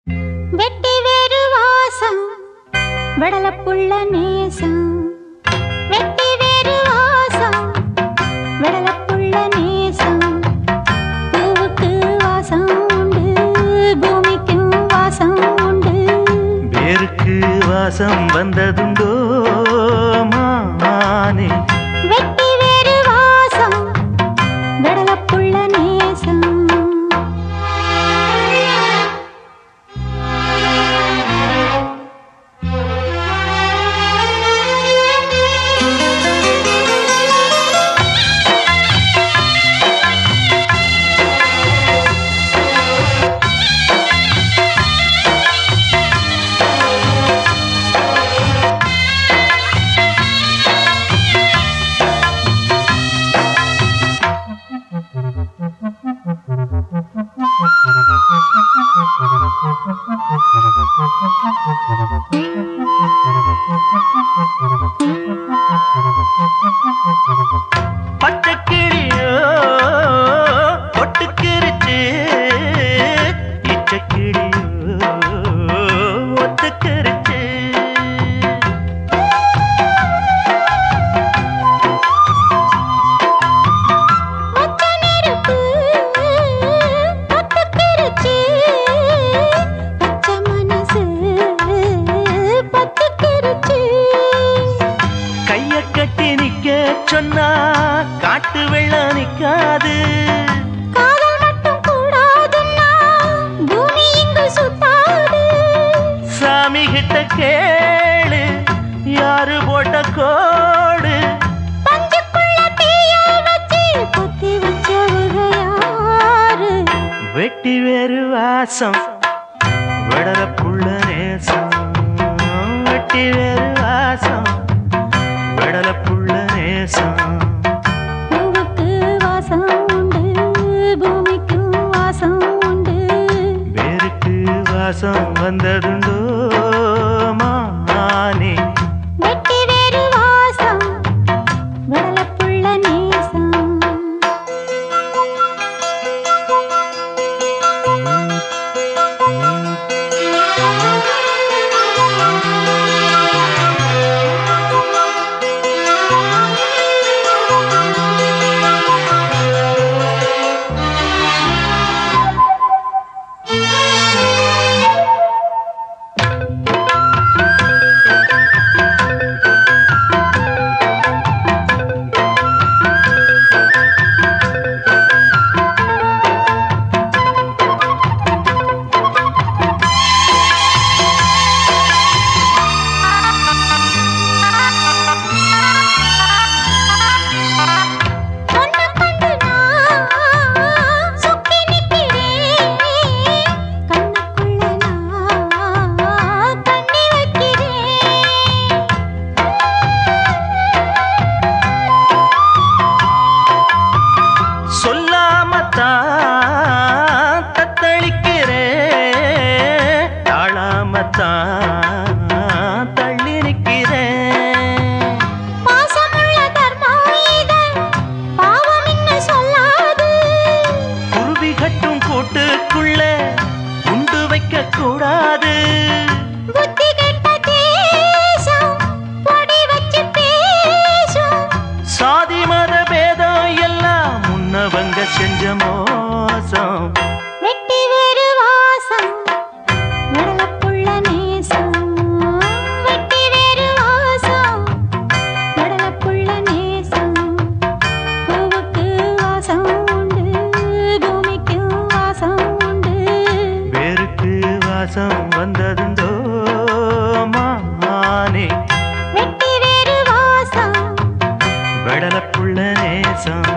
வெட்டி வேறு வாசம் வெடலப்புள்ள நேசம் வெட்டி வேறு வாசம் வெடலப்புள்ள நேசம் பூவுக்கு வாசம் உண்டு பூமிக்கும் வாசம் உண்டு வேருக்கு வாசம் வந்ததுண்டோ மானே வெட்டி வேறு வாசம் வெடலப்புள்ள நேசம் பச்சக்கிளியோ ஒட்டுக்கிருச்சு இச்சக்கிளியோ ஒத்துக்கிருச்சு சொன்னா காட்டு வெள்ளம் நிக்காது காதல் மட்டும் கூடாதுன்னா பூமி இங்கு சுத்தாது சாமி கிட்ட கேளு யாரு போட்ட கோடு பஞ்சுக்குள்ள தீயை வச்சு குத்தி வச்சவங்க யாரு வெட்டி வேறு வாசம் வெடலப்புள்ள நேசம் வெட்டி வேறு வாசம் வெடலப்புள்ள நேசம் பூவுக்கு வாசம் உண்டு பூமிக்கும் வாசம் உண்டு வேருக்கு வாசம் வந்ததுண்டோ மானே வெட்டி வேறு வாசம் வெடலப்புள்ள நேசம் தள்ளி நிற்கிறேன் பாசமுள்ள தர்மம் இது பாவம் என்ன சொல்லாது குருவி கட்டும் கூட்டுக்குள்ள குண்டு வைக்க கூடாது புத்தி கெட்ட தேசம் பொடி வச்சு பேசும் சாதி மத பேதம் எல்லாம் முன்னவங்க செஞ்ச மோசம் வெட்டி வேறு வாசம் வெடலப்புள்ள நேசம் வெட்டி வேறு வாசம் வெடலப்புள்ள நேசம் பூவுக்கு வாசம் உண்டு பூமிக்கு வாசம் உண்டு வேருக்கு வாசம் வந்ததுண்டோ மானே வெட்டி வேறு வாசம் வெடலப்புள்ள நேசம்